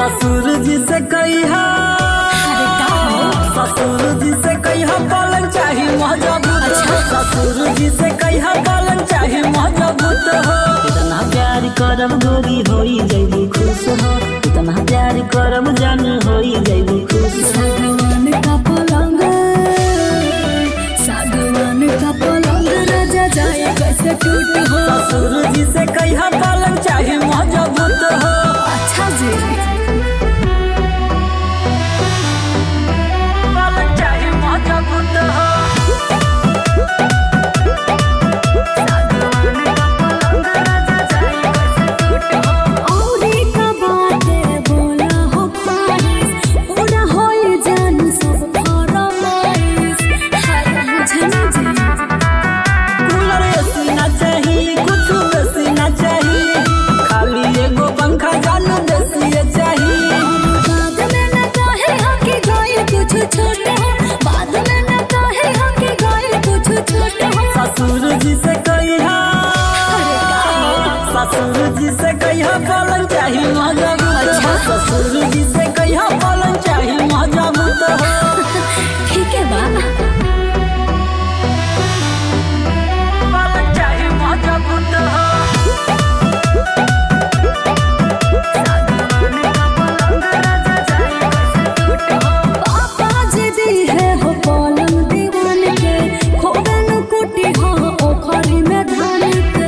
ससुर जी से कहिया ससुर जी से कहिया पलंग चाही मजबूत। ससुर जी से कहिया पलंग चाही मजबूत हो। इतना प्यार करब गोरी होई जइबू खुश हो। इतना प्यार करब जान होई जइबू खुश। सागवान का पलंग राजा जाए कैसे टूट हो। ससुर जी से कहिया पलंग चाही मजबूत हो। अच्छा जी पलंग चाही मजबूत हो। ससुर जी से कहिया ससुर जी से कहिया पलंग चाही मजबूत। ससुर जी से कहिया पलंग चाही मजबूत हो। ठीक है बा पलंग चाही मजबूत हो। पापा जी दी है हो पलंग दीवान के खोबन कुटी हो ओखरी में धान के।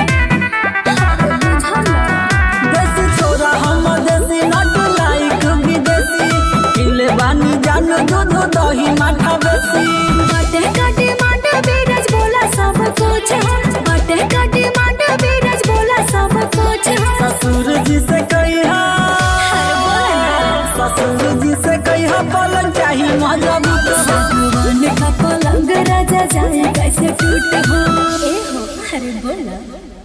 देसी छोरा हम देसी नट लाइक विदेशी। किले बानी जान दूध दही माठा बेसी। बाटे का डिमांड बीरज बोला सब कुछ हो। बाटे का डिमांड बीरज बोला सब कुछ हो। ससुर जी से कहिया ससुर जी से कहिया पलंग चाही मजबूत। सागवान का पलंग राजा जाए कैसे टूट हो। ए हो अरे बोला